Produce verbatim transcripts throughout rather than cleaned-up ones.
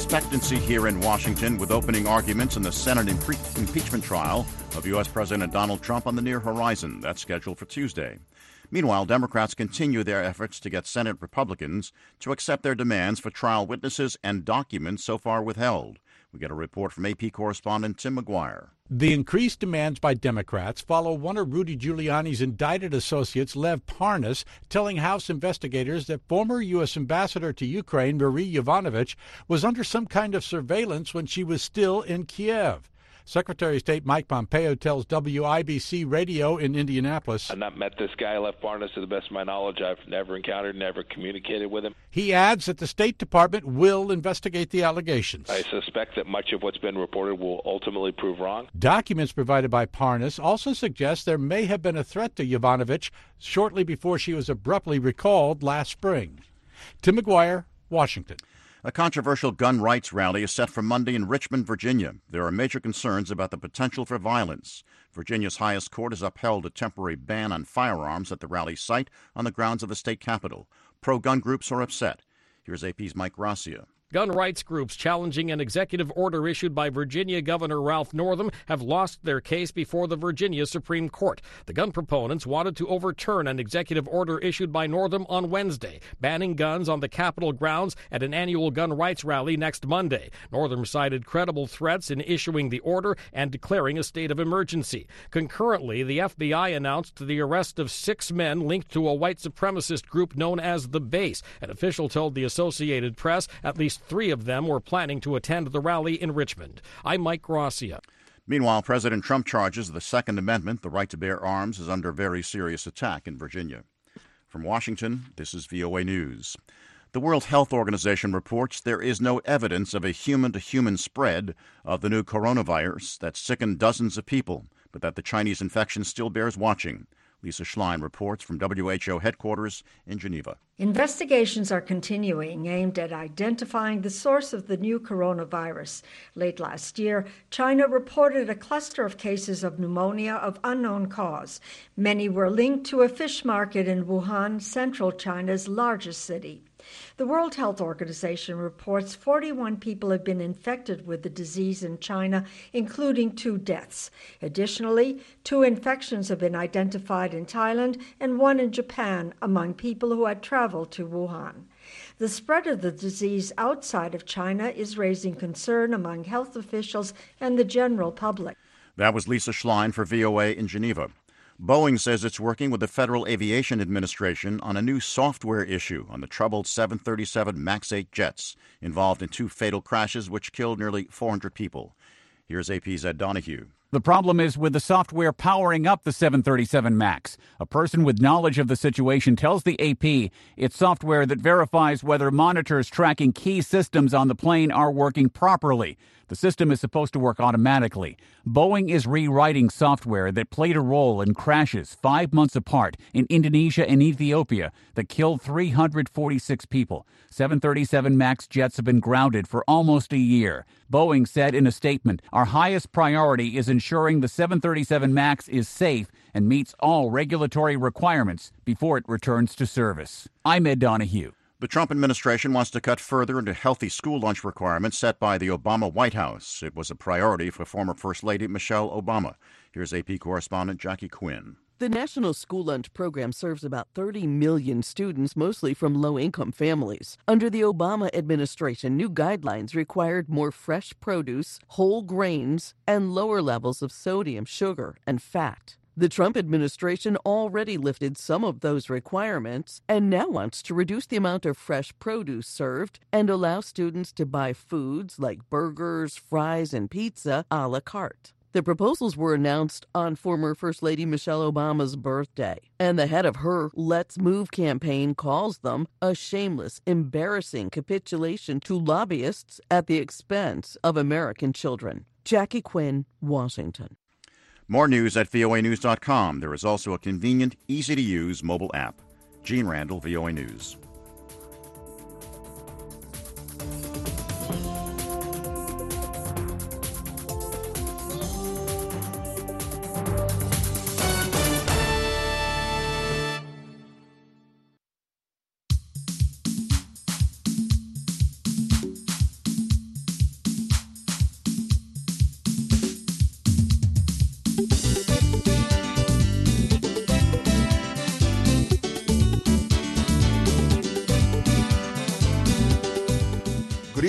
expectancy here in Washington with opening arguments in the Senate impre- impeachment trial of U S. President Donald Trump on the near horizon. That's scheduled for Tuesday. Meanwhile, Democrats continue their efforts to get Senate Republicans to accept their demands for trial witnesses and documents so far withheld. We get a report from A P correspondent Tim McGuire. The increased demands by Democrats follow one of Rudy Giuliani's indicted associates, Lev Parnas, telling House investigators that former U S. Ambassador to Ukraine, Marie Yovanovitch, was under some kind of surveillance when she was still in Kiev. Secretary of State Mike Pompeo tells W I B C Radio in Indianapolis, I've not met this guy, Lev Parnas, to the best of my knowledge. I've never encountered, never communicated with him. He adds that the State Department will investigate the allegations. I suspect that much of what's been reported will ultimately prove wrong. Documents provided by Parnas also suggest there may have been a threat to Yovanovitch shortly before she was abruptly recalled last spring. Tim McGuire, Washington. A controversial gun rights rally is set for Monday in Richmond, Virginia. There are major concerns about the potential for violence. Virginia's highest court has upheld a temporary ban on firearms at the rally site on the grounds of the state capitol. Pro-gun groups are upset. Here's A P's Mike Gracia. Gun rights groups challenging an executive order issued by Virginia Governor Ralph Northam have lost their case before the Virginia Supreme Court. The gun proponents wanted to overturn an executive order issued by Northam on Wednesday, banning guns on the Capitol grounds at an annual gun rights rally next Monday. Northam cited credible threats in issuing the order and declaring a state of emergency. Concurrently, the F B I announced the arrest of six men linked to a white supremacist group known as The Base. An official told the Associated Press at least three of them were planning to attend the rally in Richmond. I'm Mike Gracia. Meanwhile, President Trump charges the Second Amendment, the right to bear arms, is under very serious attack in Virginia. From Washington, this is V O A News. The World Health Organization reports there is no evidence of a human-to-human spread of the new coronavirus that sickened dozens of people, but that the Chinese infection still bears watching. Lisa Schlein reports from W H O headquarters in Geneva. Investigations are continuing aimed at identifying the source of the new coronavirus. Late last year, China reported a cluster of cases of pneumonia of unknown cause. Many were linked to a fish market in Wuhan, central China's largest city. The World Health Organization reports forty-one people have been infected with the disease in China, including two deaths. Additionally, two infections have been identified in Thailand and one in Japan among people who had traveled to Wuhan. The spread of the disease outside of China is raising concern among health officials and the general public. That was Lisa Schlein for V O A in Geneva. Boeing says it's working with the Federal Aviation Administration on a new software issue on the troubled seven thirty-seven MAX eight jets involved in two fatal crashes which killed nearly four hundred people. Here's A P's Ed Donahue. The problem is with the software powering up the seven thirty-seven MAX. A person with knowledge of the situation tells the A P it's software that verifies whether monitors tracking key systems on the plane are working properly. The system is supposed to work automatically. Boeing is rewriting software that played a role in crashes five months apart in Indonesia and Ethiopia that killed three hundred forty-six people. seven thirty-seven MAX jets have been grounded for almost a year. Boeing said in a statement, "Our highest priority is ensuring the seven thirty-seven MAX is safe and meets all regulatory requirements before it returns to service." I'm Ed Donahue. The Trump administration wants to cut further into healthy school lunch requirements set by the Obama White House. It was a priority for former First Lady Michelle Obama. Here's A P correspondent Jackie Quinn. The National School Lunch Program serves about thirty million students, mostly from low-income families. Under the Obama administration, new guidelines required more fresh produce, whole grains, and lower levels of sodium, sugar, and fat. The Trump administration already lifted some of those requirements and now wants to reduce the amount of fresh produce served and allow students to buy foods like burgers, fries, and pizza a la carte. The proposals were announced on former First Lady Michelle Obama's birthday, and the head of her Let's Move campaign calls them a shameless, embarrassing capitulation to lobbyists at the expense of American children. Jackie Quinn, Washington. More news at V O A news dot com. There is also a convenient, easy-to-use mobile app. Gene Randall, V O A News.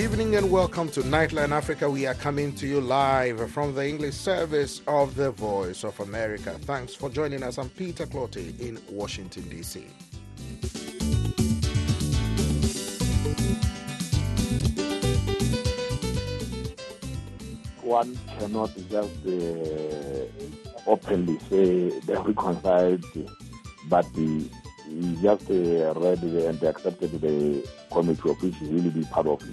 evening and welcome to Nightline Africa. We are coming to you live from the English service of the Voice of America. Thanks for joining us. I'm Peter Clottey in Washington, D C. One cannot just uh, openly say they're reconciled, but the, he just uh, read and accepted the committee of which he really be part of it.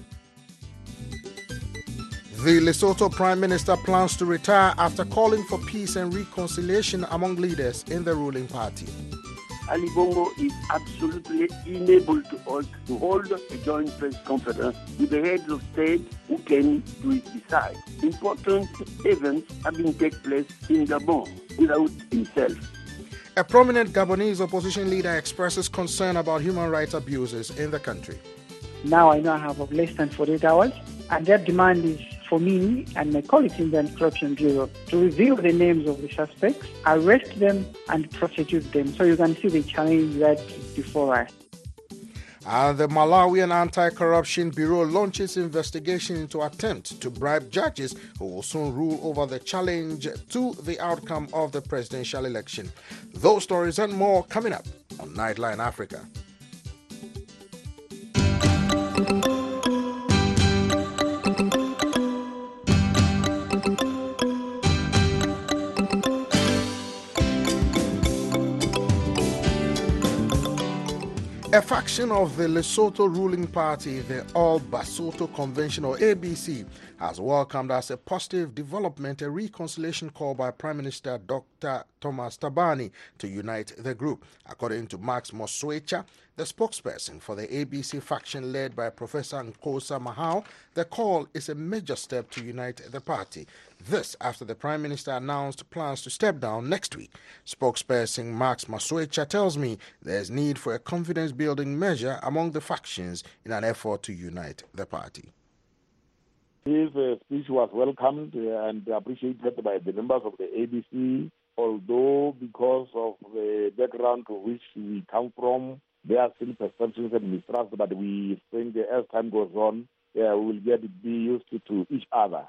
The Lesotho Prime Minister plans to retire after calling for peace and reconciliation among leaders in the ruling party. Ali Bongo is absolutely unable to hold, to hold a joint press conference with the heads of state who came to his side. Important events have been taking place in Gabon without himself. A prominent Gabonese opposition leader expresses concern about human rights abuses in the country. Now I know I have less than forty-eight hours, and their demand is for me and my colleagues in the Anti-Corruption Bureau to reveal the names of the suspects, arrest them, and prosecute them. So you can see the challenge that is before us. And the Malawian Anti-Corruption Bureau launches investigation into attempt to bribe judges who will soon rule over the challenge to the outcome of the presidential election. Those stories and more coming up on Nightline Africa. A faction of the Lesotho ruling party, the All Basotho Convention, or A B C, has welcomed as a positive development a reconciliation call by Prime Minister Doctor Thomas Thabane to unite the group. According to Max Moswecha, the spokesperson for the A B C faction led by Professor Nkosa Mahao, the call is a major step to unite the party. This after the Prime Minister announced plans to step down next week. Spokesperson Max Moswecha tells me there's need for a confidence-building measure among the factions in an effort to unite the party. His uh, speech was welcomed and appreciated by the members of the A B C, although because of the background to which we come from, there are still perceptions and mistrust, but we think as time goes on, uh, we will get to be used to, to each other.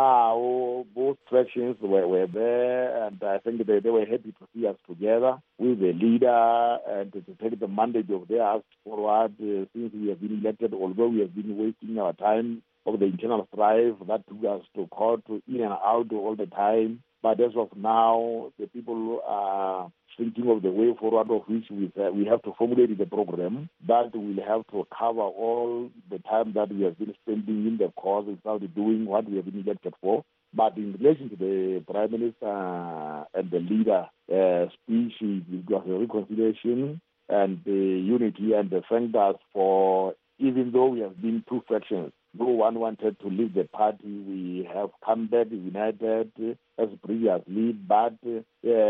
Now, both factions were, were there, and I think they, they were happy to see us together with the leader and to take the mandate of theirs forward uh, since we have been elected, although we have been wasting our time of the internal strife that took us to court, in and out all the time. But as of now, the people are thinking of the way forward of which we, uh, we have to formulate the program that will have to cover all the time that we have been spending in the cause without doing what we have been elected for. But in relation to the Prime Minister and the leader uh, speech, it was a reconciliation and the unity, and they thanked us for, even though we have been two factions, no one wanted to leave the party. We have come back united as previously, but uh,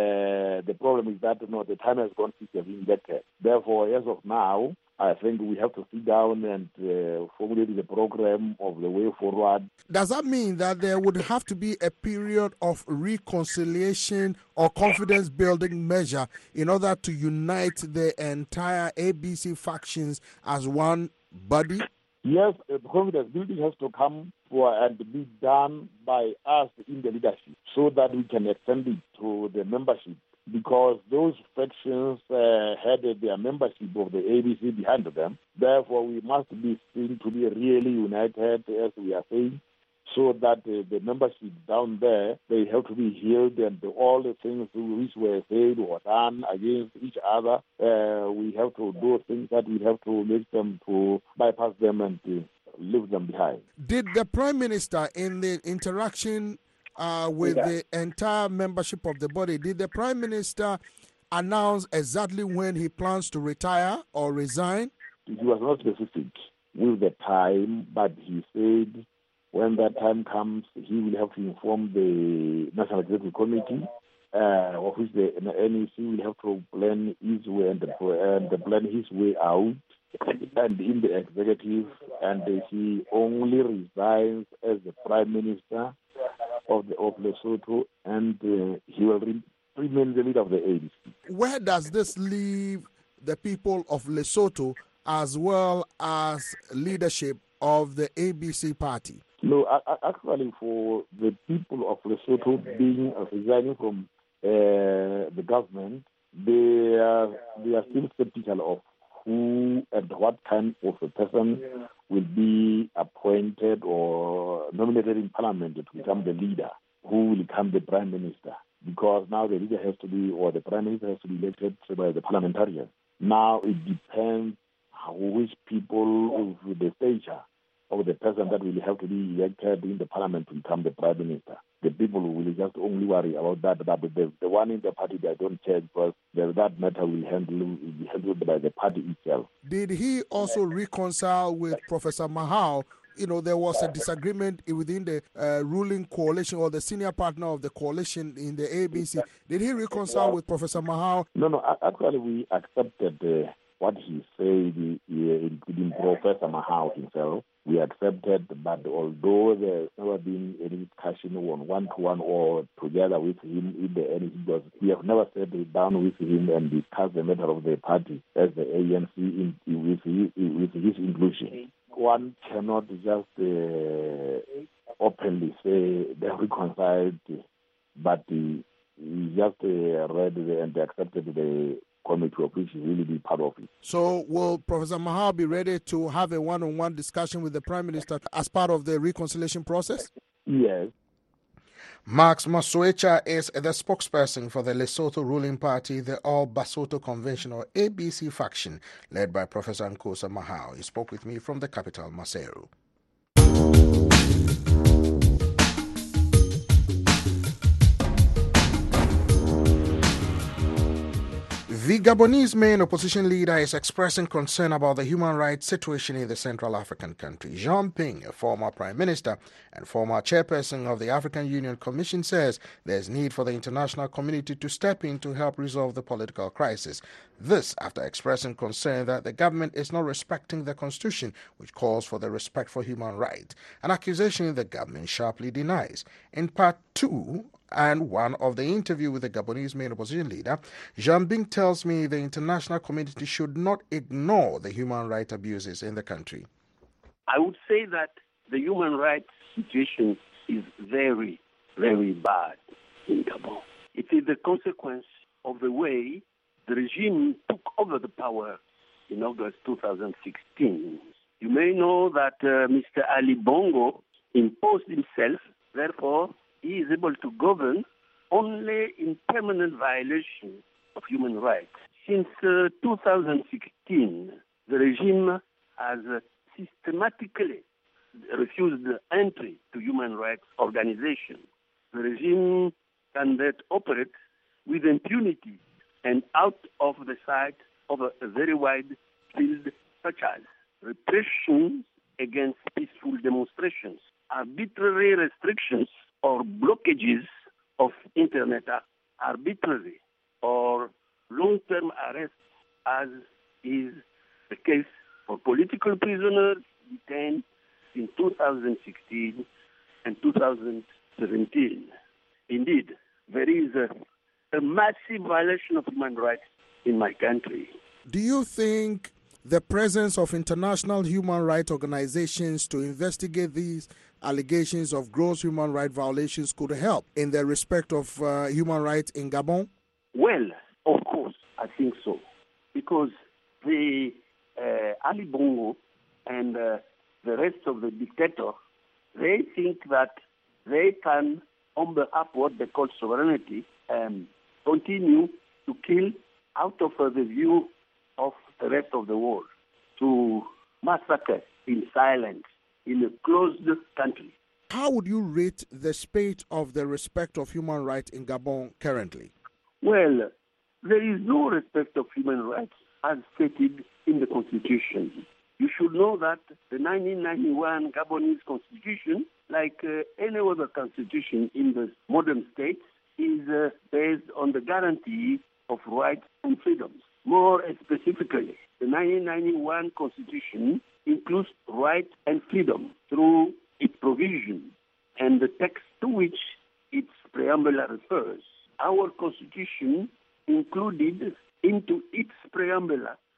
the problem is that you know, the time has gone since we have been elected. Therefore, as of now, I think we have to sit down and uh, formulate the program of the way forward. Does that mean that there would have to be a period of reconciliation or confidence-building measure in order to unite the entire A B C factions as one body? Yes, uh, confidence building has to come for and be done by us in the leadership so that we can extend it to the membership, because those factions uh, had their membership of the A B C behind them. Therefore, we must be seen to be really united, as we are saying, so that uh, the membership down there, they have to be healed, and all the things which were said or done against each other, uh, we have to do things that we have to make them to bypass them and to leave them behind. Did the Prime Minister, in the interaction uh, with yeah. the entire membership of the body, did the Prime Minister announce exactly when he plans to retire or resign? He was not specific with the time, but he said when that time comes, he will have to inform the National Executive Committee, uh, of which the N E C will have to plan his way and, and plan his way out, and in the executive, and he only resigns as the Prime Minister of the of Lesotho, and uh, he will re- remain the leader of the A B C. Where does this leave the people of Lesotho as well as leadership of the A B C party? No, actually, for the people of Lesotho being uh, resigning from uh, the government, they are they are still skeptical of who and what kind of a person will be appointed or nominated in parliament to become the leader, who will become the prime minister. Because now the leader has to be, or the prime minister has to be elected by the parliamentarians. Now it depends how, which people with the stature of the person that will have to be elected in the parliament to become the prime minister. The people will just only worry about that, but the, the one in the party, they don't care because the, that matter will, handle, will be handled by the party itself. Did he also reconcile with Professor Mahao? You know, there was a disagreement within the uh, ruling coalition or the senior partner of the coalition in the A B C. Did he reconcile with Professor Mahao? No, no, actually we accepted uh, what he said, uh, including Professor Mahao himself. We accepted, but although there's never been any discussion on one-to-one or together with him in the end, because we have never sat down with him and discussed the matter of the party as the A N C in, with, his, with his inclusion. One cannot just uh, openly say they're reconciled, but he, he just uh, read and accepted the committee of which he really be part of it. So will Professor Mahao be ready to have a one-on-one discussion with the Prime Minister as part of the reconciliation process? Yes. Max Masuecha is the spokesperson for the Lesotho ruling party, the All Basotho Convention, or A B C faction, led by Professor Nkosi Mahao. He spoke with me from the capital, Maseru. The Gabonese main opposition leader is expressing concern about the human rights situation in the Central African country. Jean Ping, a former prime minister and former chairperson of the African Union Commission, says there's need for the international community to step in to help resolve the political crisis. This after expressing concern that the government is not respecting the constitution, which calls for the respect for human rights, an accusation the government sharply denies. In part two and one of the interview with the Gabonese main opposition leader, Jean Ping tells me the international community should not ignore the human rights abuses in the country. I would say that the human rights situation is very, very bad in Gabon. It is the consequence of the way the regime took over the power in August two thousand sixteen. You may know that uh, Mister Ali Bongo imposed himself, therefore he is able to govern only in permanent violation of human rights. Since uh, two thousand sixteen, the regime has uh, systematically refused entry to human rights organizations. The regime can then operate with impunity and out of the sight of a, a very wide field, such as repression against peaceful demonstrations, arbitrary restrictions or blockages of internet, arbitrary or long-term arrests, as is the case for political prisoners detained in two thousand sixteen and two thousand seventeen. Indeed, there is a, a massive violation of human rights in my country. Do you think the presence of international human rights organizations to investigate these allegations of gross human rights violations could help in the respect of uh, human rights in Gabon? Well, of course, I think so. Because the uh, Ali Bongo and uh, the rest of the dictators, they think that they can, on behalf of what they call sovereignty, um, continue to kill out of uh, the view of the rest of the world, to massacre in silence in a closed country. How would you rate the state of the respect of human rights in Gabon currently? Well, there is no respect of human rights as stated in the Constitution. You should know that the nineteen ninety-one Gabonese Constitution, like uh, any other constitution in the modern states, is uh, based on the guarantee of rights and freedoms. More specifically, the nineteen ninety-one Constitution includes right and freedom through its provision and the text to which its preamble refers. Our Constitution included into its preamble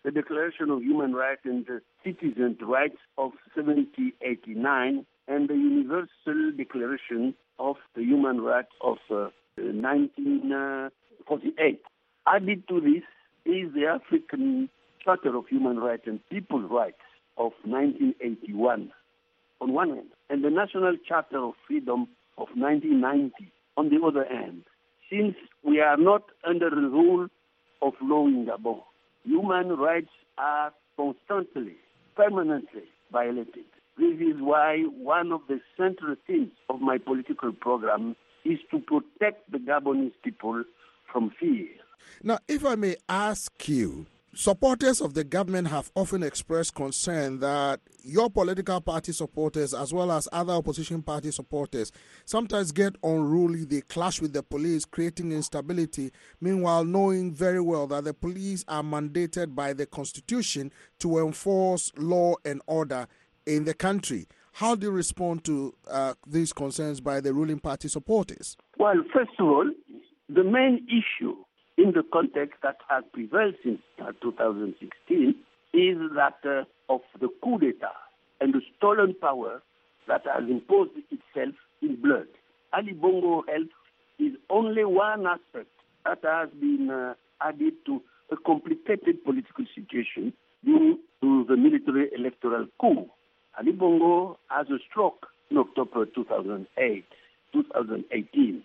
the Declaration of Human Rights and Citizens' Rights of seventeen eighty-nine, and the Universal Declaration of the Human Rights of uh, nineteen forty-eight. Added to this is the African Charter of Human Rights and People's Rights of nineteen eighty-one on one hand, and the National Charter of Freedom of nineteen ninety on the other hand. Since we are not under the rule of law in Gabon, human rights are constantly, permanently violated. This is why one of the central themes of my political program is to protect the Gabonese people from fear. Now, if I may ask you, supporters of the government have often expressed concern that your political party supporters, as well as other opposition party supporters, sometimes get unruly, they clash with the police, creating instability, meanwhile knowing very well that the police are mandated by the Constitution to enforce law and order in the country. How do you respond to uh, these concerns by the ruling party supporters? Well, first of all, the main issue in the context that has prevailed since uh, two thousand sixteen is that uh, of the coup d'etat and the stolen power that has imposed itself in blood. Ali Bongo Health is only one aspect that has been uh, added to a complicated political situation due to the military electoral coup. Ali Bongo has a stroke in October two thousand eight, two thousand eighteen.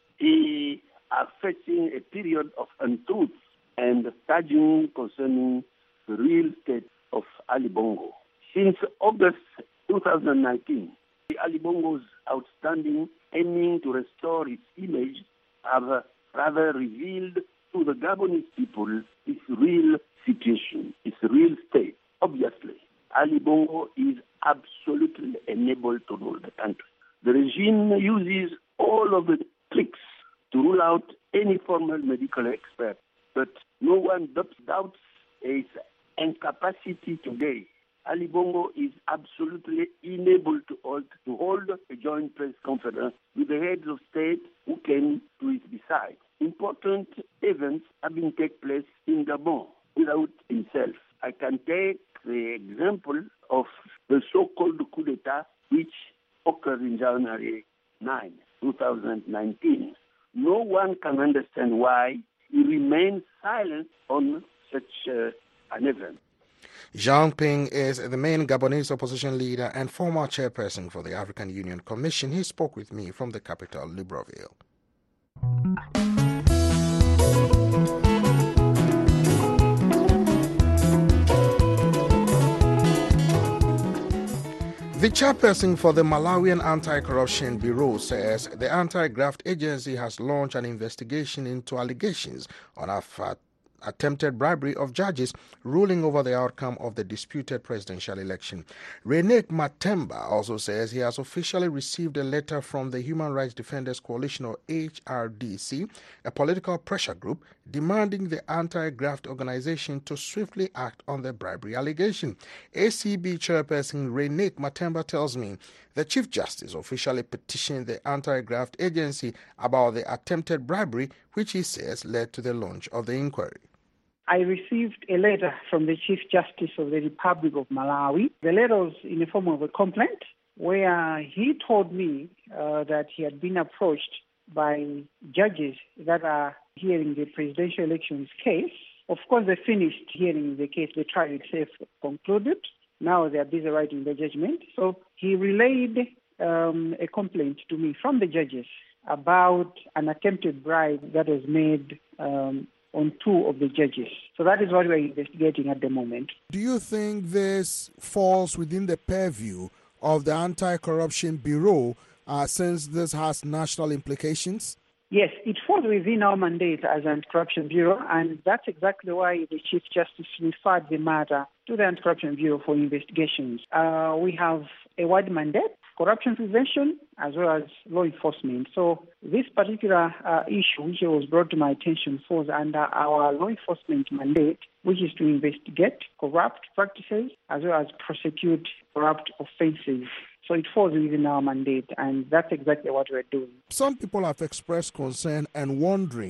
He are facing a period of untruth and staging concerning the real state of Ali Bongo. Since August two thousand nineteen, Ali Bongo's outstanding aiming to restore its image have rather revealed to the Gabonese people its real situation, its real state. Obviously, Ali Bongo is absolutely unable to rule the country. The regime uses all of the tricks to rule out any formal medical expert, but no one doubts his incapacity today. Ali Bongo is absolutely unable to hold, to hold a joint press conference with the heads of state who came to his beside. Important events have been taking place in Gabon without himself. I can take the example of the so-called coup d'etat, which occurred in January ninth, two thousand nineteen. No one can understand why he remains silent on such uh, an event. Jean Ping is the main Gabonese opposition leader and former chairperson for the African Union Commission. He spoke with me from the capital, Libreville. The chairperson for the Malawian Anti-Corruption Bureau says the anti-graft agency has launched an investigation into allegations on a attempted bribery of judges ruling over the outcome of the disputed presidential election. René Matemba also says he has officially received a letter from the Human Rights Defenders Coalition, or H R D C, a political pressure group, demanding the anti-graft organization to swiftly act on the bribery allegation. A C B chairperson René Matemba tells me the Chief Justice officially petitioned the anti-graft agency about the attempted bribery, which he says led to the launch of the inquiry. I received a letter from the Chief Justice of the Republic of Malawi. The letter was in the form of a complaint where he told me uh, that he had been approached by judges that are hearing the presidential elections case. Of course, they finished hearing the case. The trial itself concluded. Now they are busy writing the judgment. So he relayed um, a complaint to me from the judges about an attempted bribe that was made um, on two of the judges. So that is what we're investigating at the moment. Do you think this falls within the purview of the Anti-Corruption Bureau uh, since this has national implications? Yes, it falls within our mandate as Anti-Corruption Bureau, and that's exactly why the Chief Justice referred the matter to the Anti-Corruption Bureau for investigations. Uh, we have a wide mandate, corruption prevention, as well as law enforcement. So this particular uh, issue, which was brought to my attention, falls under our law enforcement mandate, which is to investigate corrupt practices as well as prosecute corrupt offenses. So it falls within our mandate, and that's exactly what we're doing. Some people have expressed concern and wondering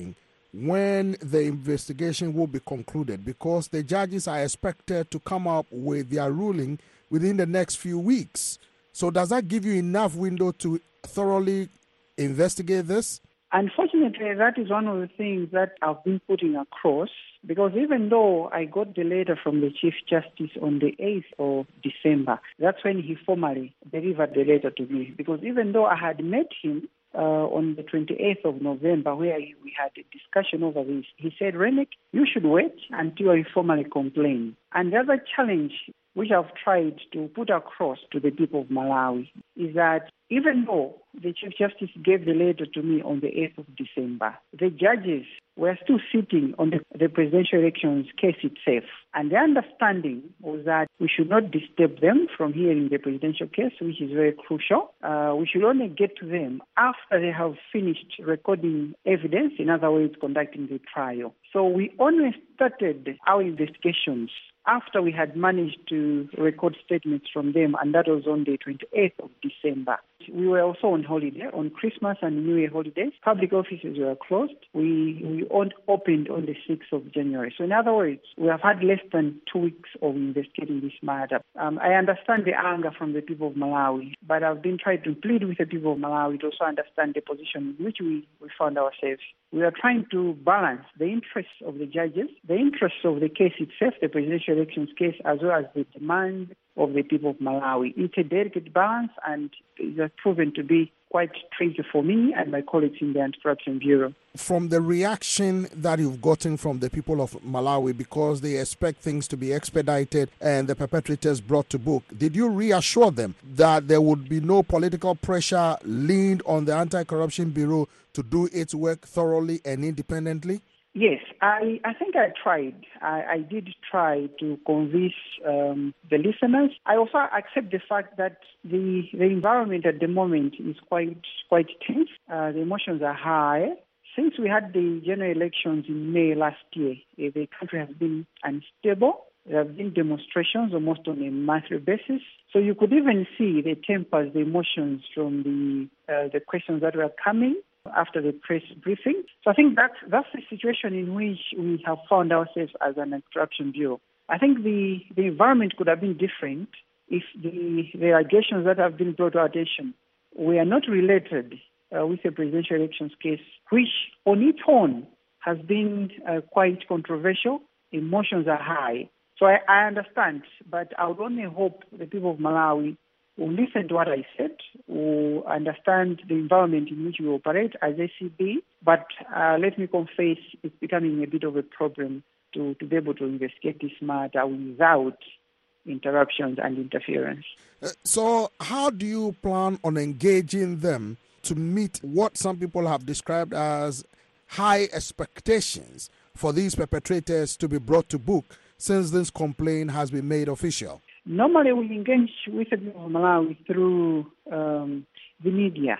when the investigation will be concluded, because the judges are expected to come up with their ruling within the next few weeks. So does that give you enough window to thoroughly investigate this? Unfortunately, that is one of the things that I've been putting across, because even though I got the letter from the Chief Justice on the eighth of December, that's when he formally delivered the letter to me. Because even though I had met him uh, on the twenty-eighth of November, where we had a discussion over this, he said, Renick, you should wait until I formally complain. And the other challenge which I've tried to put across to the people of Malawi is that even though the Chief Justice gave the letter to me on the eighth of December, the judges were still sitting on the, the presidential elections case itself. And the understanding was that we should not disturb them from hearing the presidential case, which is very crucial. Uh, we should only get to them after they have finished recording evidence, in other words, conducting the trial. So we only started our investigations after we had managed to record statements from them, and that was on the twenty-eighth of December. We were also on holiday, on Christmas and New Year holidays. Public offices were closed. We we opened on the sixth of January. So in other words, we have had less than two weeks of investigating this matter. Um, I understand the anger from the people of Malawi, but I've been trying to plead with the people of Malawi to also understand the position in which we, we found ourselves. We are trying to balance the interests of the judges, the interests of the case itself, the presidential elections case, as well as the demand of the people of Malawi. It's a delicate balance, and it has proven to be quite tricky for me and my colleagues in the Anti-Corruption Bureau. From the reaction that you've gotten from the people of Malawi, because they expect things to be expedited and the perpetrators brought to book, did you reassure them that there would be no political pressure leaned on the Anti-Corruption Bureau to do its work thoroughly and independently? Yes, I, I think I tried. I, I did try to convince um, the listeners. I also accept the fact that the the environment at the moment is quite quite tense. Uh, the emotions are high. Since we had the general elections in May last year, uh, the country has been unstable. There have been demonstrations almost on a monthly basis. So you could even see the tempers, the emotions from the uh, the questions that were coming after the press briefing. So I think that's, that's the situation in which we have found ourselves as an Anti-Corruption Bureau. I think the, the environment could have been different if the, the allegations that have been brought to our attention were not related uh, with the presidential elections case, which on its own has been uh, quite controversial. Emotions are high. So I, I understand, but I would only hope the people of Malawi will listen to what I said, will understand the environment in which we operate as A C B, but uh, let me confess, it's becoming a bit of a problem to, to be able to investigate this matter without interruptions and interference. Uh, so how do you plan on engaging them to meet what some people have described as high expectations for these perpetrators to be brought to book since this complaint has been made official? Normally, we engage with the people of Malawi through um, the media.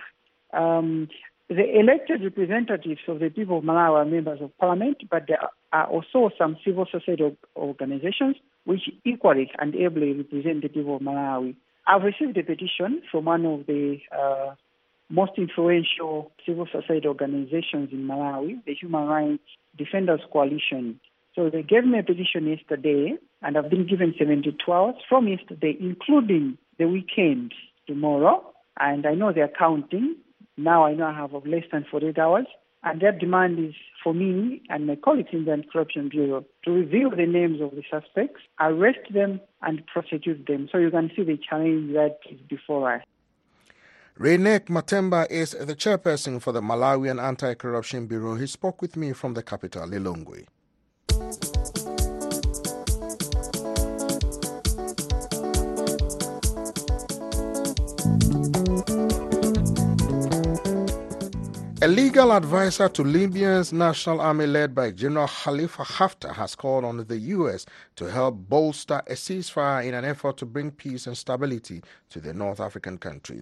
Um, the elected representatives of the people of Malawi are members of parliament, but there are also some civil society organizations which equally and ably represent the people of Malawi. I've received a petition from one of the uh, most influential civil society organizations in Malawi, the Human Rights Defenders Coalition. So they gave me a petition yesterday, and I've been given seventy-two hours from yesterday, including the weekend tomorrow. And I know they're counting. Now I know I have less than forty-eight hours. And their demand is for me and my colleagues in the Anti-Corruption Bureau to reveal the names of the suspects, arrest them, and prosecute them. So you can see the challenge that is before us. Renick Matemba is the chairperson for the Malawian Anti-Corruption Bureau. He spoke with me from the capital, Lilongwe. A legal advisor to Libya's National Army led by General Khalifa Haftar has called on the U S to help bolster a ceasefire in an effort to bring peace and stability to the North African country.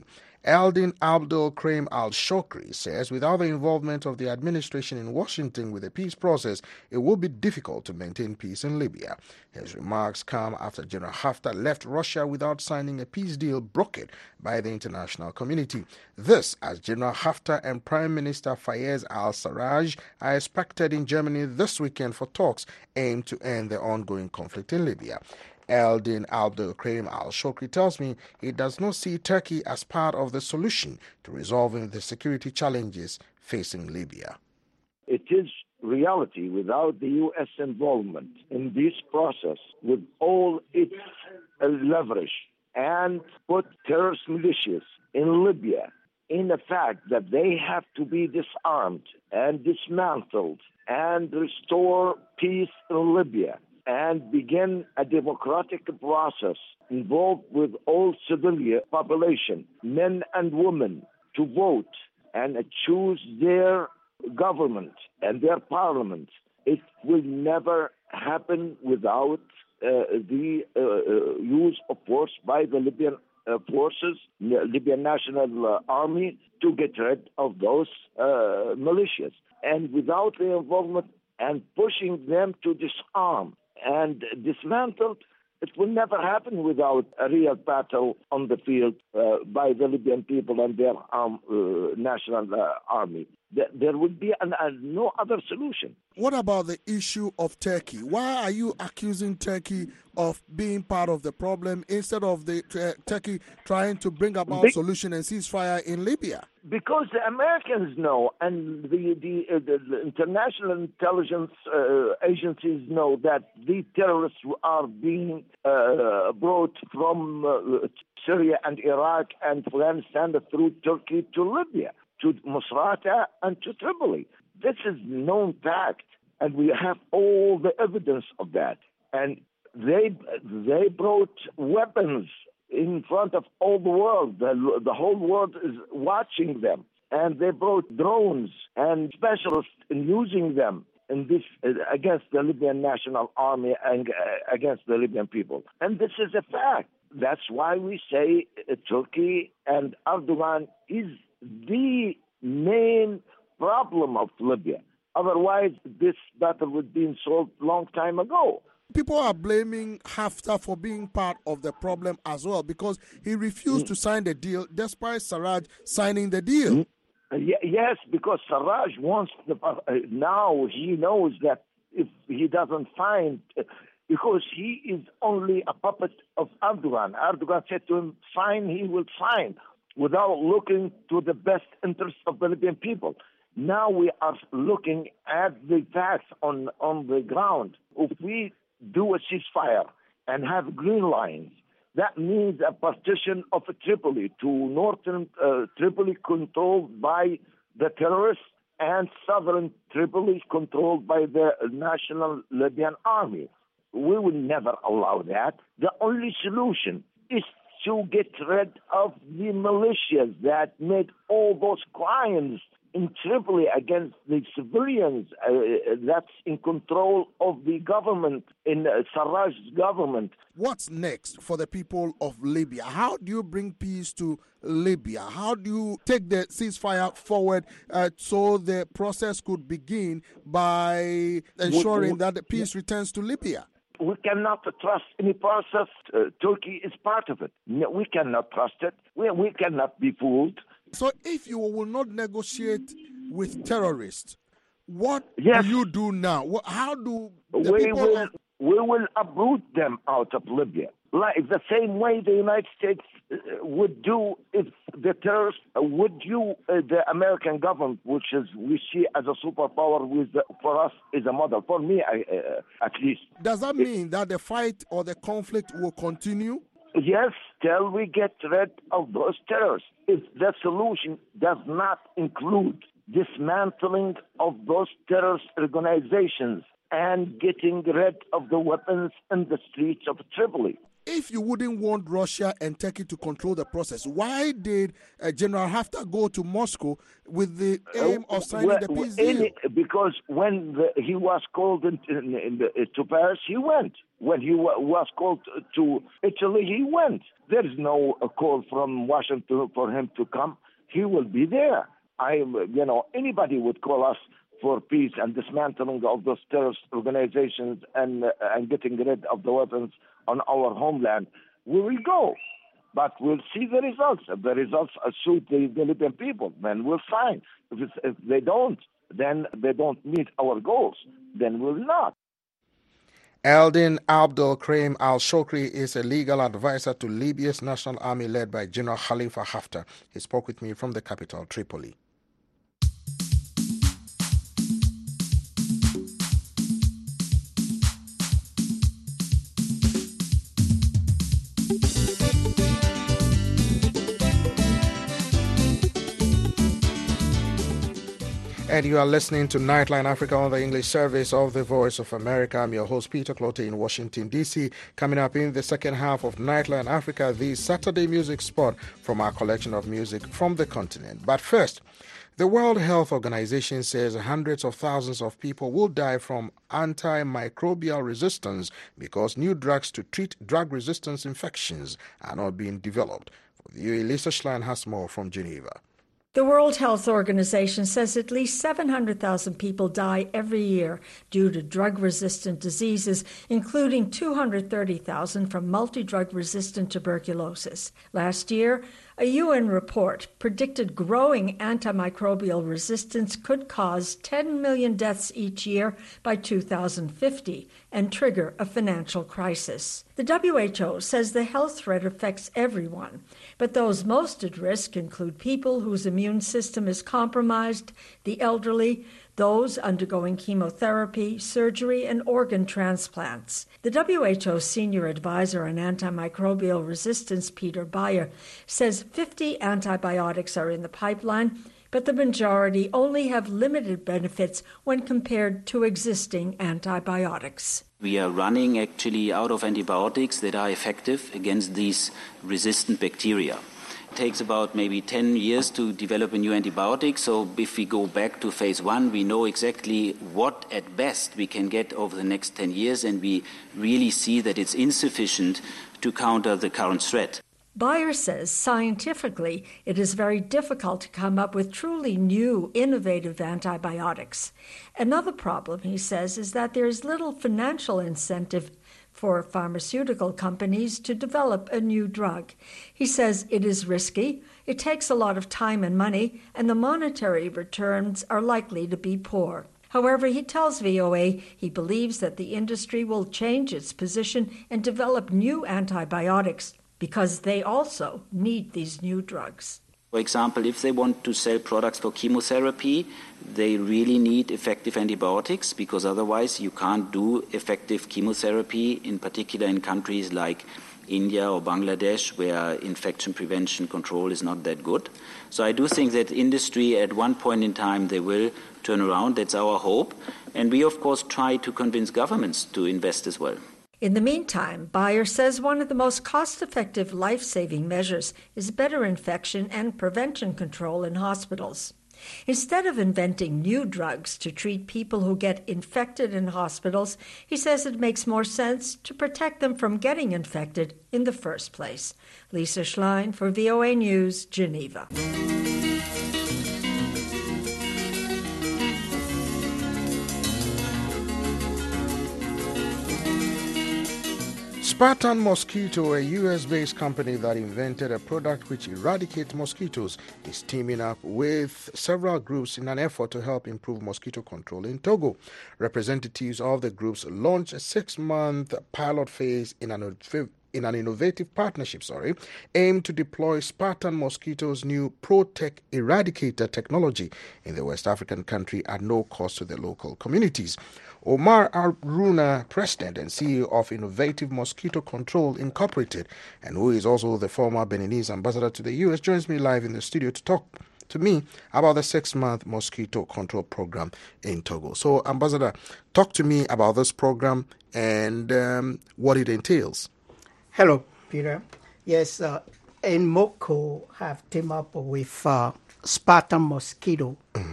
Eldin Abdul Karim Al-Shokri says without the involvement of the administration in Washington with the peace process, it will be difficult to maintain peace in Libya. His remarks come after General Haftar left Russia without signing a peace deal brokered by the international community. This as General Haftar and Prime Minister Fayez al-Sarraj are expected in Germany this weekend for talks aimed to end the ongoing conflict in Libya. Eldin Abdul Karim Al-Shokri tells me he does not see Turkey as part of the solution to resolving the security challenges facing Libya. It is reality without the U S involvement in this process with all its uh, leverage and put terrorist militias in Libya in the fact that they have to be disarmed and dismantled and restore peace in Libya and begin a democratic process involved with all civilian population, men and women, to vote and choose their government and their parliament. It will never happen without uh, the uh, uh, use of force by the Libyan uh, forces, the Libyan National uh, Army, to get rid of those uh, militias. And without the involvement and pushing them to disarm and dismantled, it will never happen without a real battle on the field uh, by the Libyan people and their um, uh, national uh, army. There, there would be an, uh, no other solution. What about the issue of Turkey? Why are you accusing Turkey of being part of the problem instead of the uh, Turkey trying to bring about a solution and ceasefire in Libya? Because the Americans know, and the the, uh, the, the international intelligence uh, agencies know that the terrorists are being uh, brought from uh, Syria and Iraq and Afghanistan through Turkey to Libya, to Misrata and to Tripoli. This is known fact, and we have all the evidence of that. And they they brought weapons in front of all the world. The, the whole world is watching them. And they brought drones and specialists in using them in this uh, against the Libyan National Army and uh, against the Libyan people. And this is a fact. That's why we say uh, Turkey and Erdogan is the main problem of Libya. Otherwise, this battle would have been solved a long time ago. People are blaming Haftar for being part of the problem as well because he refused mm. to sign the deal despite Sarraj signing the deal. Mm. Uh, y- yes, because Sarraj wants the, uh, now he knows that if he doesn't find, uh, because he is only a puppet of Erdogan. Erdogan said to him, sign, he will sign, without looking to the best interests of the Libyan people. Now we are looking at the facts on, on the ground. If we do a ceasefire and have green lines, that means a partition of Tripoli to northern uh, Tripoli controlled by the terrorists and southern Tripoli controlled by the National Libyan Army. We will never allow that. The only solution is to get rid of the militias that made all those crimes in Tripoli against the civilians uh, that's in control of the government, in uh, Sarraj's government. What's next for the people of Libya? How do you bring peace to Libya? How do you take the ceasefire forward uh, so the process could begin by ensuring we, we, that the peace returns to Libya? We cannot trust any process. Uh, Turkey is part of it. No, we cannot trust it. We, we cannot be fooled. So if you will not negotiate with terrorists, what yes. do you do now? How do the we people... Will, we will uproot them out of Libya, like the same way the United States would do if the terrorists would do uh, the American government, which is we see as a superpower, with the, for us is a model. For me, I, uh, at least. Does that mean that the fight or the conflict will continue? Yes, till we get rid of those terrorists. If the solution does not include dismantling of those terrorist organizations and getting rid of the weapons in the streets of Tripoli. If you wouldn't want Russia and Turkey to control the process, why did uh, General Haftar go to Moscow with the aim of signing well, the peace any, deal? Because when the, he was called in, in, in the, to Paris, he went. When he w- was called to Italy, he went. There is no uh, call from Washington for him to come. He will be there. I, you know, anybody would call us for peace and dismantling of those terrorist organizations and uh, and getting rid of the weapons on our homeland. We will go, but we'll see the results. If the results suit the, the Libyan people, then we'll sign. If, it's, if they don't, then they don't meet our goals, then we'll not. Eldin Abdul Karim al-Shokri is a legal advisor to Libya's National Army led by General Khalifa Haftar. He spoke with me from the capital, Tripoli. And you are listening to Nightline Africa on the English service of the Voice of America. I'm your host, Peter Clote in Washington, D C. Coming up in the second half of Nightline Africa, the Saturday music spot from our collection of music from the continent. But first, the World Health Organization says hundreds of thousands of people will die from antimicrobial resistance because new drugs to treat drug-resistant infections are not being developed. For the U A, Lisa Schlein has more from Geneva. The World Health Organization says at least seven hundred thousand people die every year due to drug-resistant diseases, including two hundred thirty thousand from multi-drug-resistant tuberculosis. Last year, a U N report predicted growing antimicrobial resistance could cause ten million deaths each year by two thousand fifty and trigger a financial crisis. The W H O says the health threat affects everyone, but those most at risk include people whose immune system is compromised, the elderly, those undergoing chemotherapy, surgery, and organ transplants. The W H O Senior Advisor on Antimicrobial Resistance, Peter Bayer, says fifty antibiotics are in the pipeline, but the majority only have limited benefits when compared to existing antibiotics. We are running actually out of antibiotics that are effective against these resistant bacteria. It takes about maybe ten years to develop a new antibiotic, so if we go back to phase one, we know exactly what at best we can get over the next ten years, and we really see that it's insufficient to counter the current threat. Bayer says scientifically it is very difficult to come up with truly new, innovative antibiotics. Another problem, he says, is that there is little financial incentive for pharmaceutical companies to develop a new drug. He says it is risky, it takes a lot of time and money, and the monetary returns are likely to be poor. However, he tells V O A he believes that the industry will change its position and develop new antibiotics because they also need these new drugs. For example, if they want to sell products for chemotherapy, they really need effective antibiotics because otherwise you can't do effective chemotherapy, in particular in countries like India or Bangladesh, where infection prevention control is not that good. So I do think that industry at one point in time they will turn around. That's our hope. And we, of course, try to convince governments to invest as well. In the meantime, Bayer says one of the most cost-effective life-saving measures is better infection and prevention control in hospitals. Instead of inventing new drugs to treat people who get infected in hospitals, he says it makes more sense to protect them from getting infected in the first place. Lisa Schlein for V O A News, Geneva. Spartan Mosquito, a U S-based company that invented a product which eradicates mosquitoes, is teaming up with several groups in an effort to help improve mosquito control in Togo. Representatives of the groups launched a six-month pilot phase in an in an innovative partnership, sorry, aimed to deploy Spartan Mosquito's new ProTech Eradicator technology in the West African country at no cost to the local communities. Omar Aruna, President and C E O of Innovative Mosquito Control Incorporated, and who is also the former Beninese ambassador to the U S, joins me live in the studio to talk to me about the six-month mosquito control program in Togo. So, Ambassador, talk to me about this program and um, what it entails. Hello, Peter. Yes, uh, Enmoco have teamed up with uh, Spartan Mosquito, mm-hmm.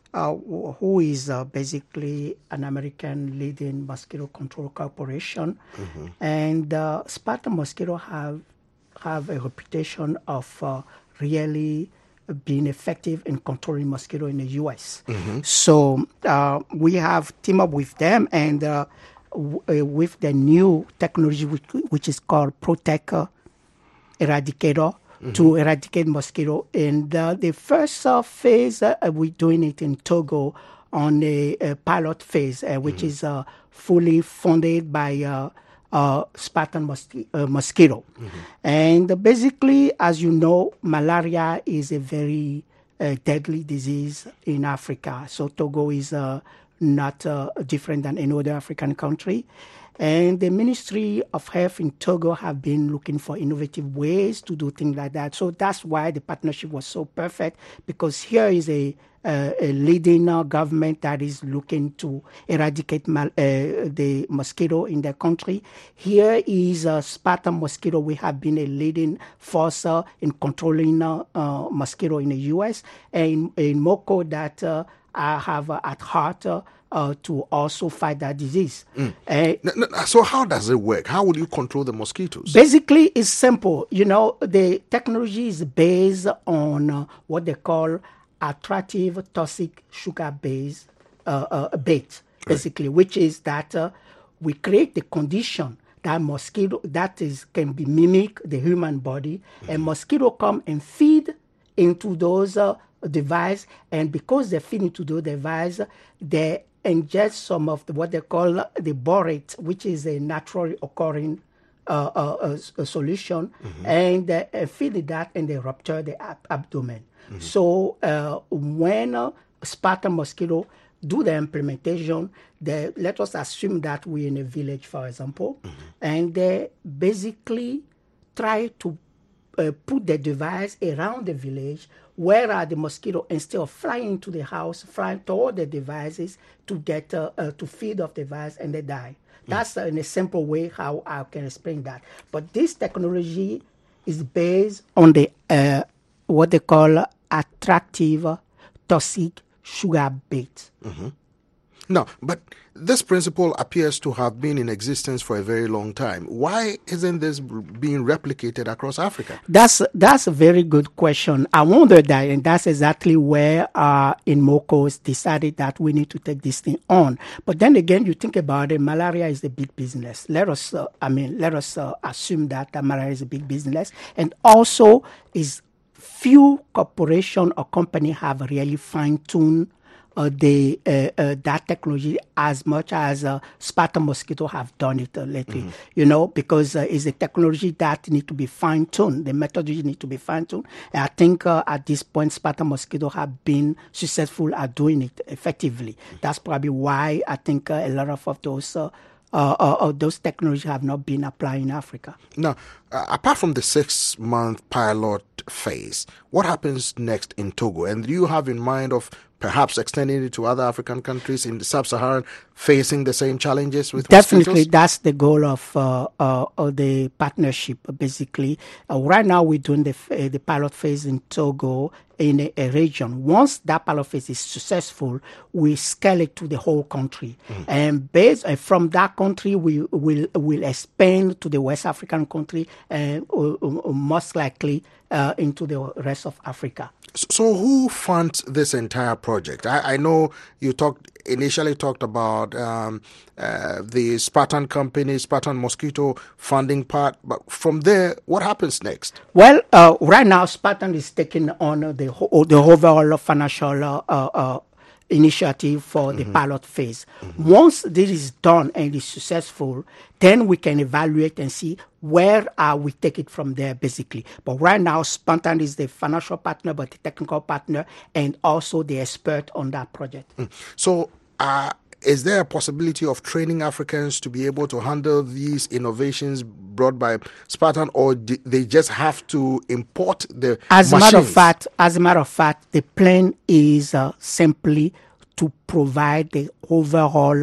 uh, who is uh, basically an American leading mosquito control corporation. Mm-hmm. And uh, Spartan Mosquito have have a reputation of uh, really being effective in controlling mosquito in the U S. Mm-hmm. So uh, we have teamed up with them, and uh, w- uh, with the new technology which, which is called Protect Eradicator, mm-hmm. to eradicate mosquito. And uh, the first uh, phase, uh, we're doing it in Togo on a, a pilot phase, uh, which mm-hmm. is uh, fully funded by uh, uh, Spartan mosqui- uh, Mosquito. Mm-hmm. And basically, as you know, malaria is a very uh, deadly disease in Africa. So Togo is uh, not uh, different than any other African country. And the Ministry of Health in Togo have been looking for innovative ways to do things like that. So that's why the partnership was so perfect, because here is a, uh, a leading uh, government that is looking to eradicate mal- uh, the mosquito in their country. Here is uh, Spartan Mosquito. We have been a leading force uh, in controlling uh, uh, mosquito in the U S. And in, in MOCO that uh, I have uh, at heart uh, Uh, to also fight that disease. Mm. Uh, so how does it work? How will you control the mosquitoes? Basically, it's simple. You know, the technology is based on uh, what they call attractive toxic sugar-based uh, uh, bait, basically, right. Which is that uh, we create the condition that mosquito, that is can be mimic the human body, mm-hmm. and mosquito come and feed into those uh, device, and because they feed into those device, they ingest some of the, what they call the borate, which is a naturally occurring uh, uh, uh, solution, mm-hmm. and they uh, feed that and they rupture the ab- abdomen. Mm-hmm. So uh, when uh, Spartan Mosquito do the implementation, they, let us assume that we're in a village, for example, mm-hmm. and they basically try to uh, put the device around the village, where are the mosquito, instead of flying to the house, flying toward the devices to get uh, uh, to feed off the device, and they die. Mm. That's uh, in a simple way how I can explain that. But this technology is based on the uh, what they call attractive toxic sugar bait. Mm-hmm. No, but this principle appears to have been in existence for a very long time. Why isn't this being replicated across Africa? That's that's a very good question. I wonder that, and that's exactly where uh, in MOCOS decided that we need to take this thing on. But then again, you think about it, malaria is a big business. Let us, uh, I mean, let us uh, assume that uh, malaria is a big business, and also is few corporation or company have really fine-tuned Uh, the uh, uh, that technology as much as uh, Spartan Mosquito have done it uh, lately, mm-hmm. you know, because uh, it's a technology that need to be fine-tuned. The methodology need to be fine-tuned. And I think uh, at this point, Spartan Mosquito have been successful at doing it effectively. Mm-hmm. That's probably why I think uh, a lot of, of those uh, uh, uh, those technologies have not been applied in Africa. Now, uh, apart from the six-month pilot phase, what happens next in Togo? And do you have in mind of perhaps extending it to other African countries in the sub-Saharan facing the same challenges with Definitely, mosquitoes? That's the goal of, uh, uh, of the partnership, basically. Uh, right now, we're doing the, uh, the pilot phase in Togo in a, a region. Once that pilot phase is successful, we scale it to the whole country. Mm. And based uh, from that country, we will will expand to the West African country and uh, uh, most likely uh, into the rest of Africa. So who funds this entire project? I, I know you talked initially talked about um, uh, the Spartan company, Spartan Mosquito funding part, but from there, what happens next? Well, uh, right now, Spartan is taking on the the overall financial uh, uh, initiative for the mm-hmm. pilot phase. Mm-hmm. Once this is done and is successful, then we can evaluate and see where uh, we take it from there, basically. But right now, Spartan is the financial partner, but the technical partner, and also the expert on that project. Mm. So, uh, is there a possibility of training Africans to be able to handle these innovations brought by Spartan, or d- they just have to import the as machines? a matter of fact, as a matter of fact, the plan is uh, simply to provide the overall uh,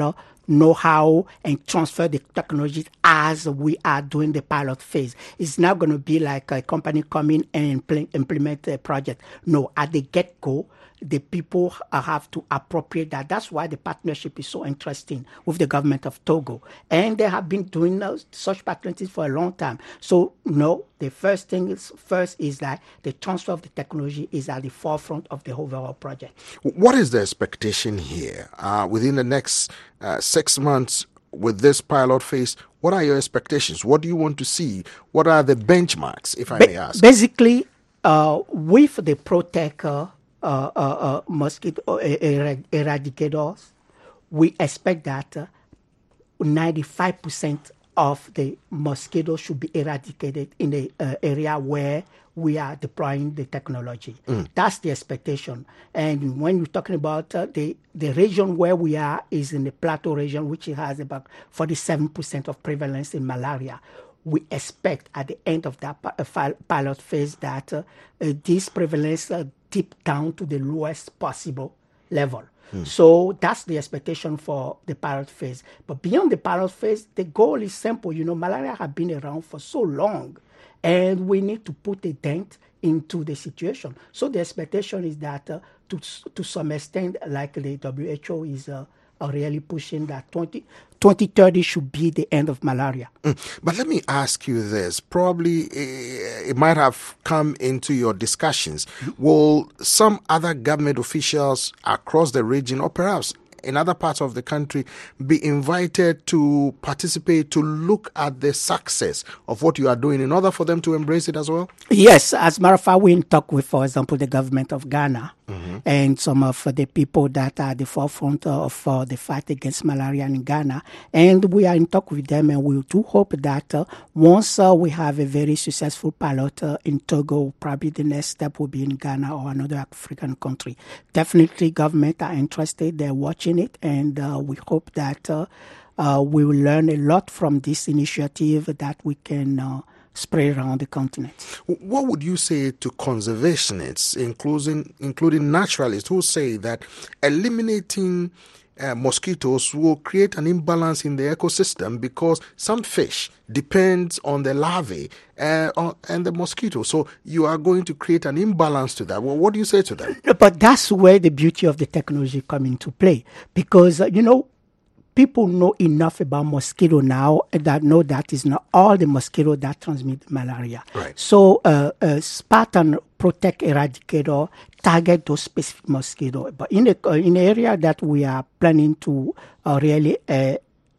know-how and transfer the technologies as we are doing the pilot phase. It's not going to be like a company coming and impl- implement a project. No, at the get-go, the people have to appropriate that. That's why the partnership is so interesting with the government of Togo. And they have been doing uh, such partnerships for a long time. So, no, the first thing is first is that the transfer of the technology is at the forefront of the overall project. What is the expectation here? Uh, within the next uh, six months with this pilot phase, what are your expectations? What do you want to see? What are the benchmarks, if I ba- may ask? Basically, uh, with the Protect uh, Uh, uh, uh, mosquito uh, eradicators, we expect that uh, ninety-five percent of the mosquitoes should be eradicated in the uh, area where we are deploying the technology. Mm. That's the expectation. And when you're talking about uh, the, the region where we are is in the plateau region, which has about forty-seven percent of prevalence in malaria. We expect at the end of that pilot phase that uh, uh, this prevalence uh, dip down to the lowest possible level. Hmm. So that's the expectation for the pilot phase. But beyond the pilot phase, the goal is simple. You know, malaria has been around for so long, and we need to put a dent into the situation. So the expectation is that uh, to to some extent, like the W H O is uh, are really pushing that twenty, twenty thirty should be the end of malaria. Mm. But let me ask you this. Probably uh, it might have come into your discussions. Will some other government officials across the region, or perhaps in other parts of the country, be invited to participate, to look at the success of what you are doing in order for them to embrace it as well? Yes. As a matter of fact, we in talk with, for example, the government of Ghana mm-hmm. and some of the people that are at the forefront of uh, the fight against malaria in Ghana. And we are in talk with them, and we do hope that uh, once uh, we have a very successful pilot uh, in Togo, probably the next step will be in Ghana or another African country. Definitely government are interested. They're watching it, and uh, we hope that uh, uh, we will learn a lot from this initiative that we can uh, spread around the continent. What would you say to conservationists, including including naturalists, who say that eliminating uh, mosquitoes will create an imbalance in the ecosystem because some fish depends on the larvae uh, on, and the mosquito, so you are going to create an imbalance to that? Well, what do you say to that? But that's where the beauty of the technology come into play, because uh, you know, people know enough about mosquito now that know that is not all the mosquito that transmit malaria. Right. So uh, uh, Spartan Protect Eradicator target those specific mosquito. But in the uh, in the area that we are planning to uh, really uh,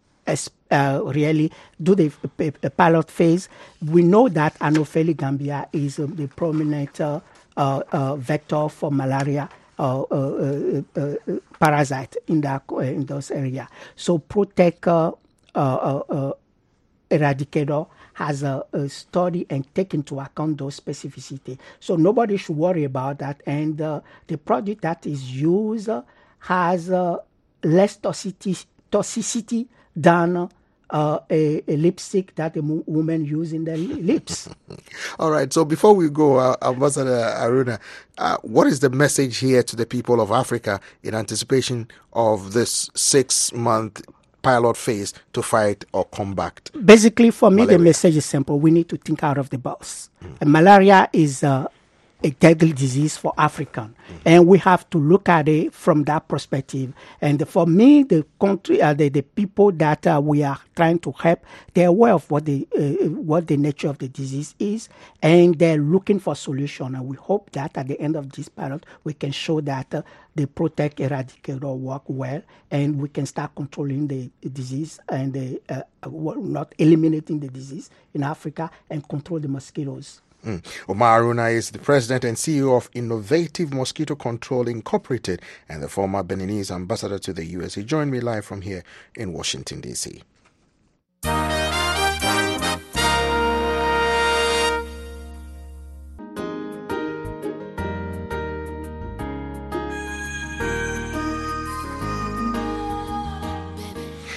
uh, really do the uh, pilot phase, we know that Anopheles gambia is uh, the prominent uh, uh, uh, vector for malaria. Uh, uh, uh, uh, parasite in that uh, in those areas. So Protect uh, uh, uh, Eradicator has a, a study and take into account those specificity. So nobody should worry about that. And uh, the product that is used uh, has uh, less toxicity, toxicity than Uh, a, a lipstick that a mo- woman use in their lips. All right. So before we go, uh, Ambassador Aruna, uh, what is the message here to the people of Africa in anticipation of this six-month pilot phase to fight or combat? Basically, for me, malaria? The message is simple. We need to think out of the box. Mm. And malaria is uh, a deadly disease for African, mm-hmm. and we have to look at it from that perspective. And for me, the country, uh, the, the people that uh, we are trying to help, they're aware of what the uh, what the nature of the disease is, and they're looking for solution. And we hope that at the end of this pilot, we can show that uh, the Protect Eradicator work well, and we can start controlling the, the disease and the, uh, uh, not eliminating the disease in Africa and control the mosquitoes. Mm. Omar Aruna is the president and C E O of Innovative Mosquito Control Incorporated and the former Beninese ambassador to the U S. He joined me live from here in Washington, D C.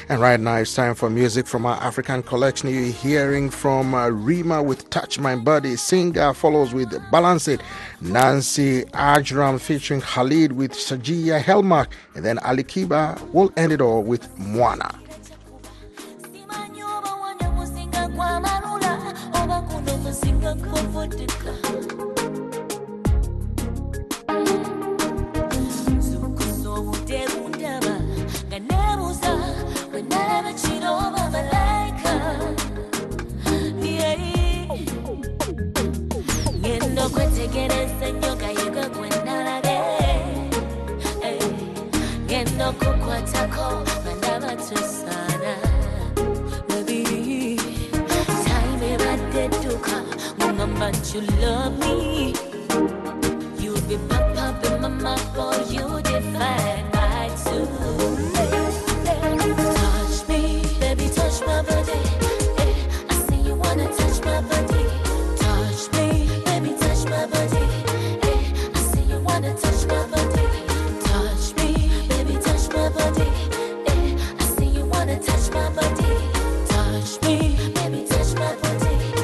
And right now it's time for music from our African collection. You're hearing from uh, Rima with Touch My Body. Singer follows with Balance It. Nancy Ajram featuring Khalid with Sajia Helmark. And then Ali Kiba will end it all with Mwana. But you love me. You be pop up in my mouth, boy, you define my two. Touch me, baby, touch my body. I see you wanna touch my body. Touch me, baby, touch my body. I see you wanna touch my body. Touch me, baby, touch my body. I see you wanna touch my body. Touch me, baby, touch my body.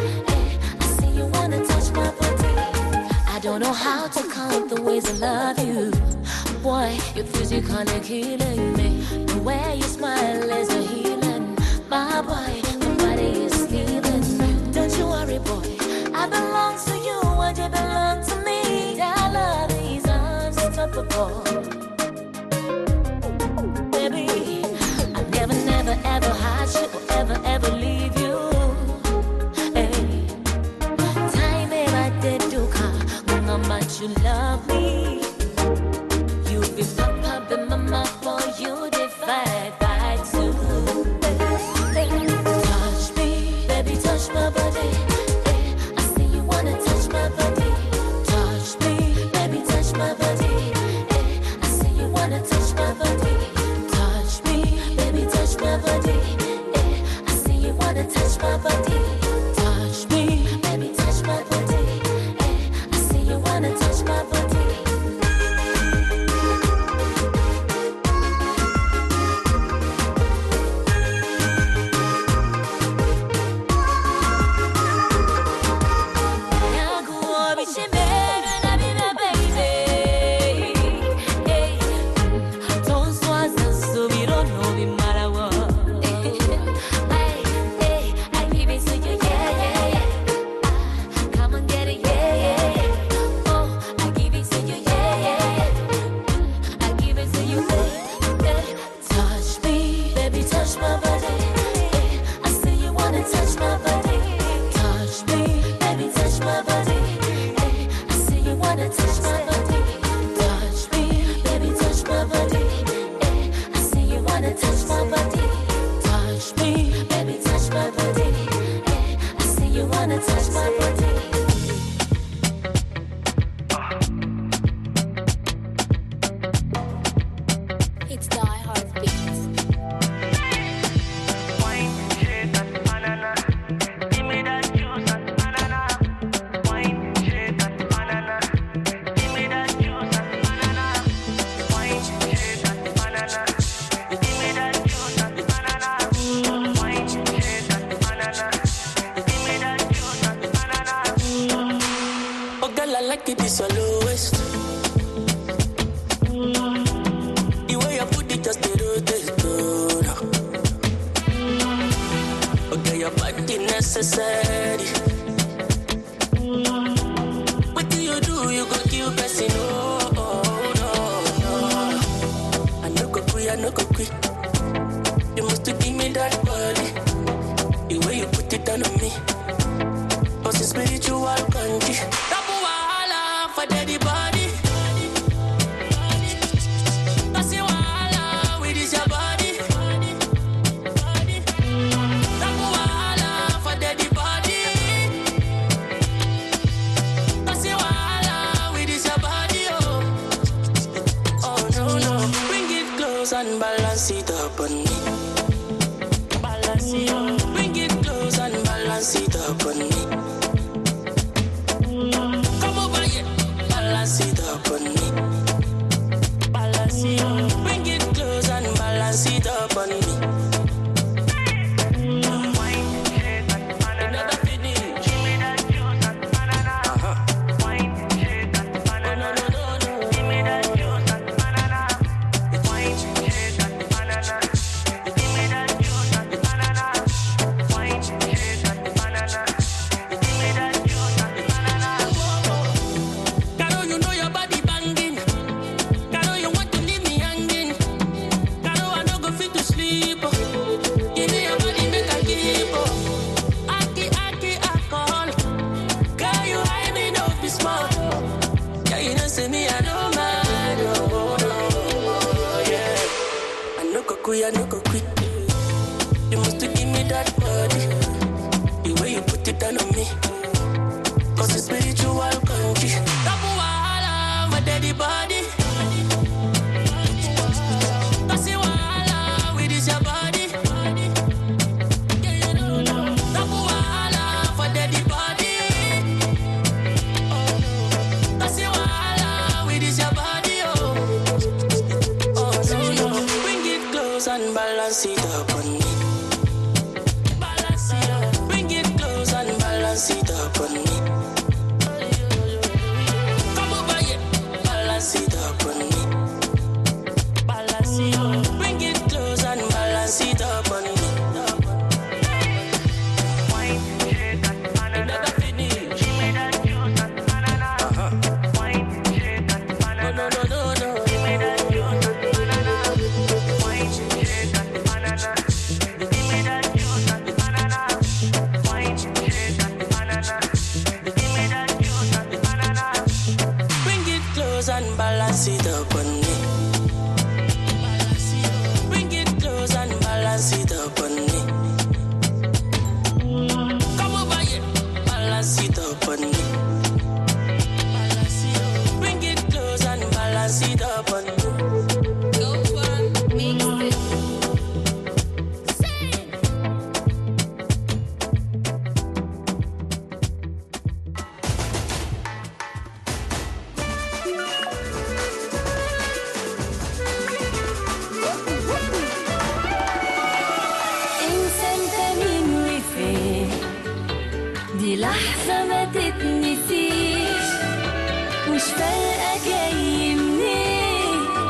I don't know how to count the ways I love you. Boy, you're physically killing me. The way you smile is a healing. My boy, my body is stealing me. Don't you worry, boy, I belong to you and you belong to me. That love is unstoppable. Baby, I'll never, never, ever hide you or ever, ever leave you. But you love me. You be pop up in my mouth, boy, you divide by two. Touch me, baby, touch my body. I see you wanna touch my body. Touch me, baby, touch my body. I see you wanna touch my body. Touch me, baby, touch my body. I see you wanna touch my body. Touch me, baby, touch my body. Wanna touch my body. And balance it up on me. Balance it up. Bring it close and balance it up on me. Come over here. Balance it up on me. Balance it up. Bring it close and balance it up on me. we are no go quit. You must to give me that body, the way you put it down on me. Cause it's spiritual country. Tapu wahala, my daddy body. Cause you wahala with this your body. Tapu wahala for daddy body. Cause you wahala with this your body. Oh, oh no, no. Bring it close and balance it up on me. Balance it up. Bring it close and balance it up on me. Balance it up on me. Balance it up. Bring it close and balance it up on me. Wine, shake and banana. Give me that juice and banana. Uh-huh. Wine, shake and banana. No, no, no, no. Give me that juice and banana. Wine, shake and banana. Give me that juice and banana. Wine, shake and banana. Give me that juice and banana. Bring it close and balance it up on me. Bring it close and balance it up on me. Come over here, balance it up on me. Bring it close and balance it up on me. Go for mix it. انسى انت مين وفين، دي لحظة ما تتنسيش، مش فارقة جاي منين،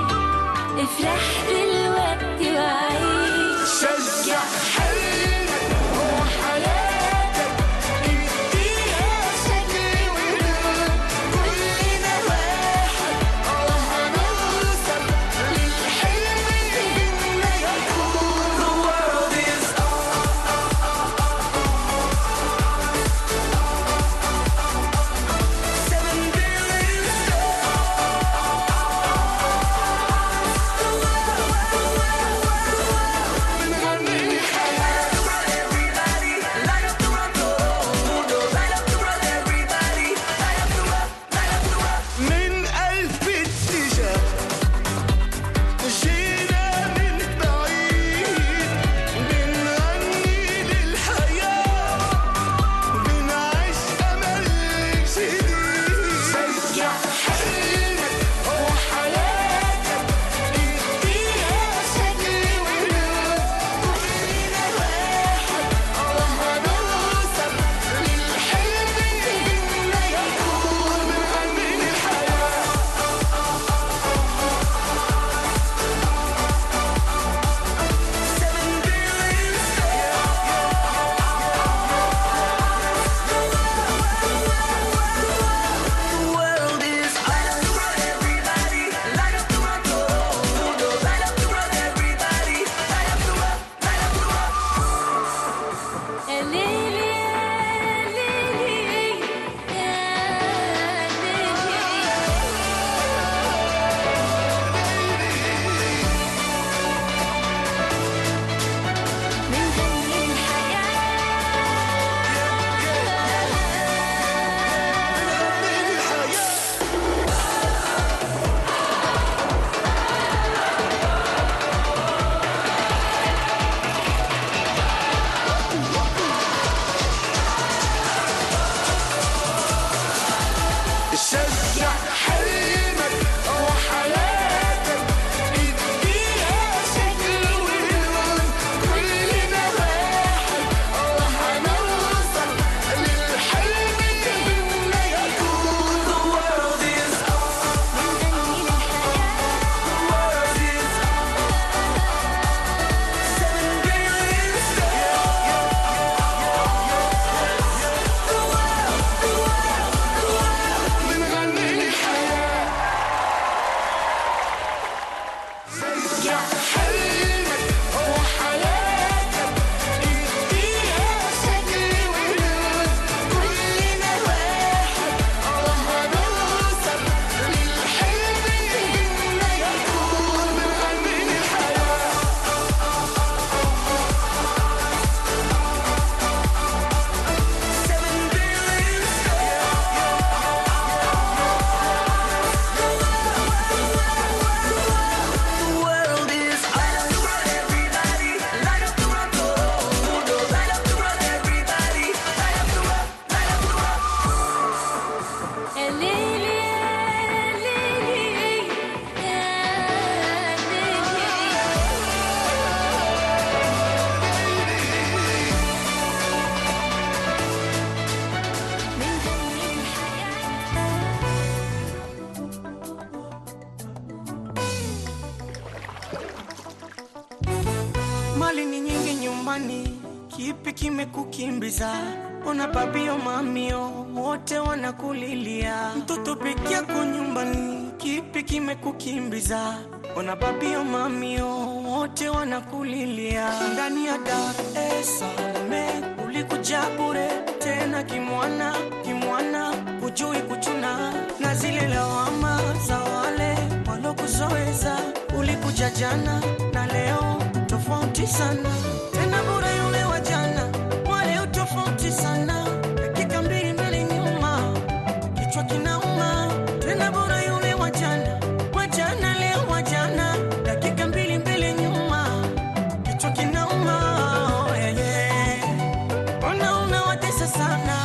Mali ni nyingi nyumbani, kipi kimekukimbiza? Ona babio mamio wote wanakulilia, mtoto peke yako nyumbani, kipi kimekukimbiza? Ona babio mamio wote wanakulilia. Ndani ya Dar es Salaam ulikuja bure, tena kimwana kimwana, hujui kuchuna na zile lawama za wale walokuzoeza. Ulikuja jana na leo tofauti sana, tena bure yule wa jana, wale tofauti sana. Dakika mbili mbele nyuma, kichwa kinauma. Tena bure yule wa jana, wa jana leo wa jana. Dakika mbili mbele nyuma, kichwa kinauma. Oh, yeah, yeah. Ona unawatesa sana.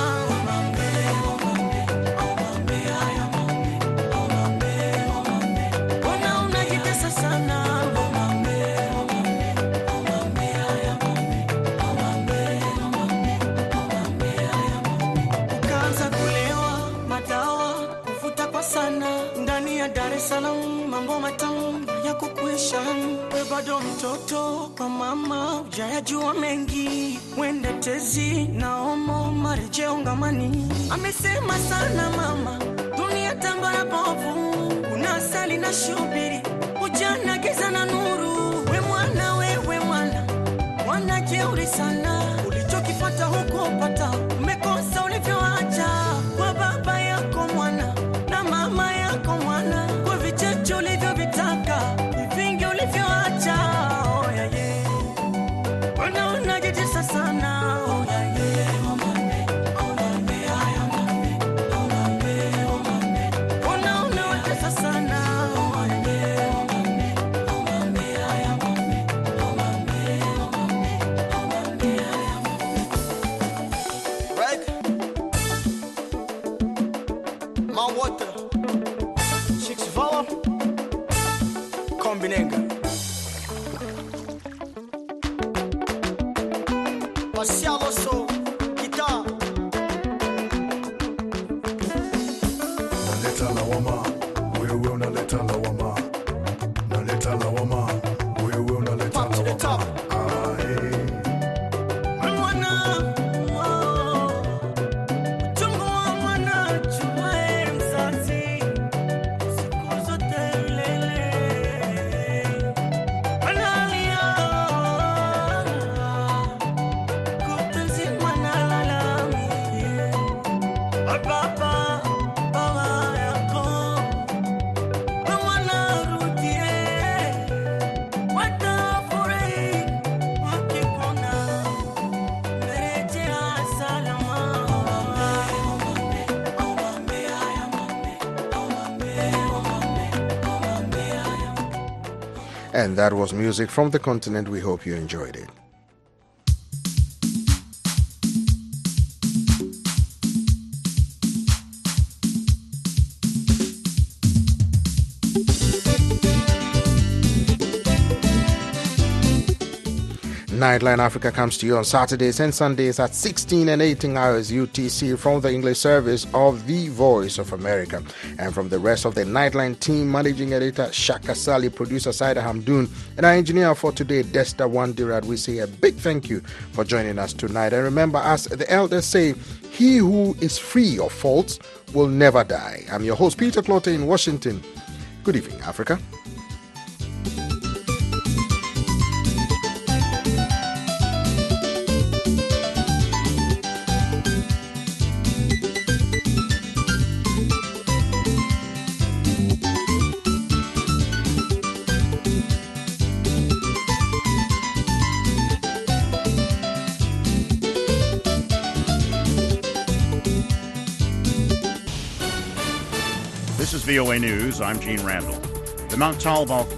Ona unajitesa sana. Ukaanza kulewa madawa, kuvuta kwa sana. Ndani ya Dar es Salaam mambo matamu ya kukuisha. We bado mtoto kwa mama, hujayajua mengi. Wende tezi na omo marejeo ngamani. Amesema sana mama, dunia tambara bovu, una asali na shubiri, ujana giza na nuru. We mwana wewe mwana, mwana jeuri sana. Ulichokipata huko pata, umekosa ulivyoacha. Kwa baba yako mwana na mama yako mwana, kwa vichache ulivyovitaka, vingi ulivyoacha. Oh, yeah, yeah. Ona unajitesa sana. Oh, yeah, yeah. Ona unawatesa sana. Oh, yeah. Right? My water. Chicks Vala. Kombinenga. Marcialo So. Guitar. Naleta lawama, wewe unaleta lawama. Naleta lawama, wewe unaleta lawama. Aye. Mwana, oh. Chungu wa mwana, chumae mzazi. Siku zote milele. Analia. Kutu nzima nalalamika. Baba, baba yako. Mwana rudie. Watafurahi wakikuona. Merejea salama. And that was music from the continent. We hope you enjoyed it. Nightline Africa comes to you on Saturdays and Sundays at sixteen and eighteen hours U T C from the English service of The Voice of America. And from the rest of the Nightline team, managing editor Shaka Sali, producer Saida Hamdoon, and our engineer for today, Desta Wandirad, we say a big thank you for joining us tonight. And remember, as the elders say, he who is free of faults will never die. I'm your host, Peter Clotter in Washington. Good evening, Africa. This is V O A News. I'm Gene Randall. The Mount Talbot